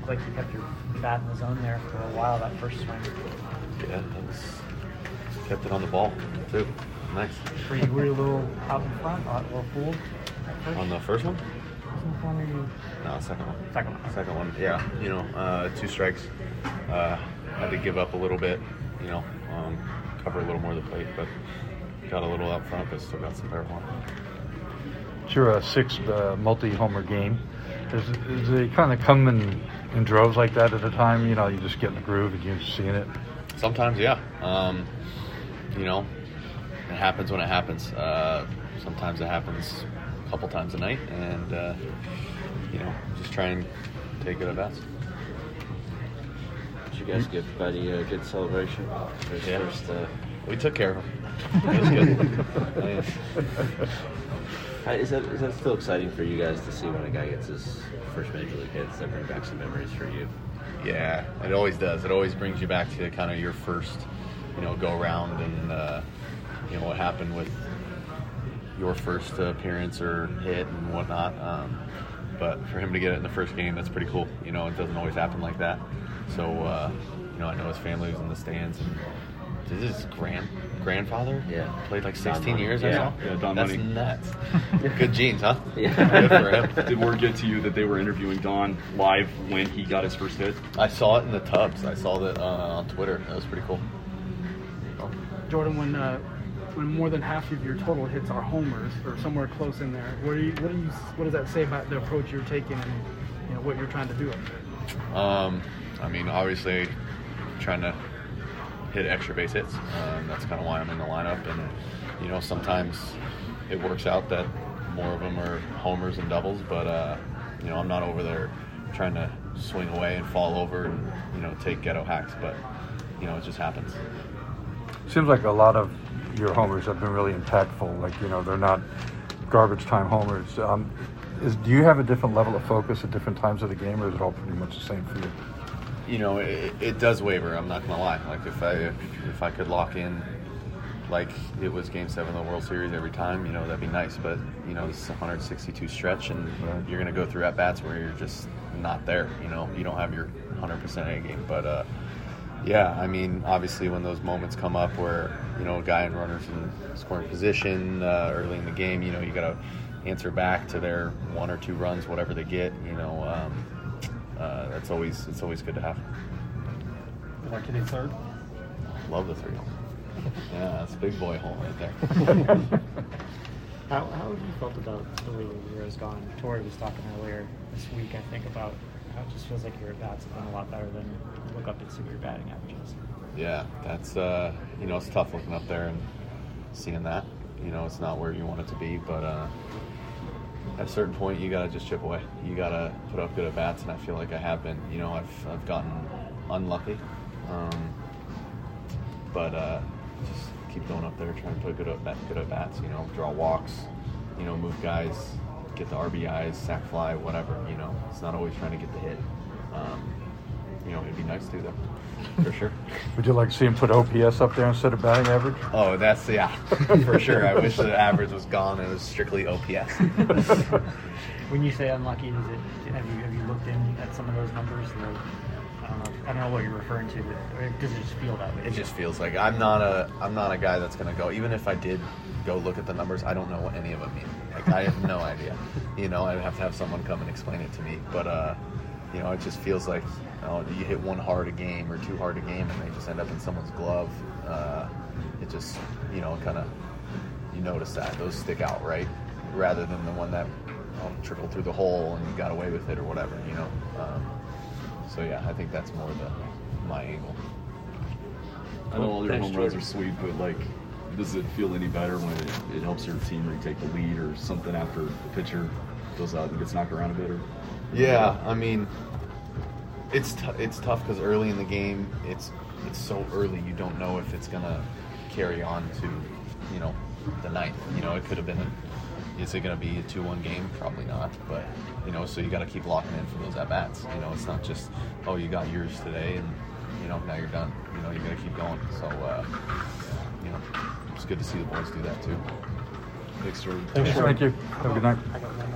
looked like you kept your bat in the zone there for a while, that first swing. Yeah, kept it on the ball, too. Nice. Were you a little out in front, a little fooled? On the first one? No, second one. Second one. Yeah. 2 strikes. Had to give up a little bit, cover a little more of the plate, but got a little out front, but still got some power on. It's your sixth multi-homer game. Is it kind of come in droves like that at a time? You just get in the groove and you're seeing it? Sometimes, yeah. It happens when it happens. Sometimes it happens a couple times a night, and, just try and take good at bats. Did you guys give Buddy a good celebration? We took care of him. It was good. Oh, yeah. Is that still exciting for you guys to see when a guy gets his first major league hit? Does that bring back some memories for you? Yeah, it always does. It always brings you back to kind of your first, go around and, what happened with your first appearance or hit and whatnot. But for him to get it in the first game, that's pretty cool. It doesn't always happen like that. So, I know his family was in the stands. And his grandfather played like 16 years, I know? Yeah, Don That's Money. nuts. Good genes, huh? Yeah. Good for him. Did word get to you that they were interviewing Don live when he got his first hit? I saw it in the tubs. I saw that on Twitter. That was pretty cool. Jordan, when more than half of your total hits are homers or somewhere close in there, what does that say about the approach you're taking and what you're trying to do up there? Obviously, trying to hit extra base hits. That's kind of why I'm in the lineup, and sometimes it works out that more of them are homers and doubles, but I'm not over there trying to swing away and fall over and take ghetto hacks, but it just happens. Seems like a lot of your homers have been really impactful. Like, they're not garbage time homers. Do you have a different level of focus at different times of the game, or is it all pretty much the same for you? It does waver. I'm not gonna lie. Like if I could lock in, like it was Game 7 of the World Series every time, that'd be nice. But this is a 162 stretch, and you're gonna go through at bats where you're just not there. You don't have your 100% A game. But obviously when those moments come up where a guy and runners in scoring position early in the game, you gotta answer back to their 1 or 2 runs, whatever they get. It's always good to have. You like hitting third? Love the 3 home. Yeah, that's a big boy home right there. How have you felt about the way the year has gone? Tori was talking earlier this week, I think, about how it just feels like your at-bats have been a lot better than you look up and see your batting averages. Yeah, that's, it's tough looking up there and seeing that. It's not where you want it to be, but at a certain point, you got to just chip away. You got to put up good at-bats, and I feel like I have been. I've gotten unlucky, but just keep going up there, trying to put good at-bats, draw walks, move guys, get the RBIs, sack fly, whatever, It's not always trying to get the hit. It'd be nice to, though, for sure. Would you like to see him put OPS up there instead of batting average? Oh, that's, for sure. I wish the average was gone and it was strictly OPS. When you say unlucky, have you looked in at some of those numbers? I don't know what you're referring to, but does it just feel that way? It just feels like I'm not a guy that's going to go, even if I did go look at the numbers, I don't know what any of them mean. Like, I have no idea. I'd have to have someone come and explain it to me. But, it just feels like you hit 1 hard a game or 2 hard a game and they just end up in someone's glove. It just, kind of, you notice that. Those stick out, right? Rather than the one that trickled through the hole and you got away with it or whatever, I think that's more my angle. I know all your home runs are sweet, but does it feel any better when it helps your team retake the lead or something after the pitcher goes out and gets knocked around a bit? Or yeah, it's tough because early in the game, it's so early, you don't know if it's gonna carry on to the ninth. It could have been. Is it going to be a 2-1 game? Probably not. But so you got to keep locking in for those at bats. It's not just you got yours today and now you're done. You got to keep going. So it's good to see the boys do that too. Thanks, Jordan. Thank you. Have a good night.